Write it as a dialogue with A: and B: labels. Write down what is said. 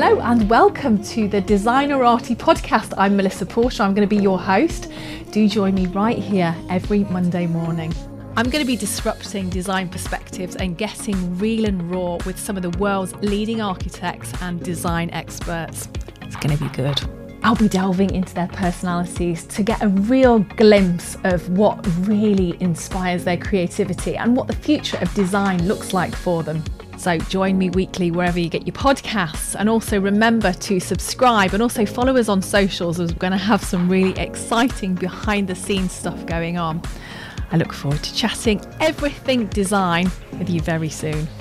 A: Hello and welcome to the Designerati podcast. I'm Melissa Porter. I'm going to be your host. Do join me right here every Monday morning. I'm going to be disrupting design perspectives and getting real and raw with some of the world's leading architects and design experts. It's going to be good. I'll be delving into their personalities to get a real glimpse of what really inspires their creativity and what the future of design looks like for them. So join me weekly wherever you get your podcasts, and also remember to subscribe and also follow us on socials, as we're going to have some really exciting behind the scenes stuff going on. I look forward to chatting everything design with you very soon.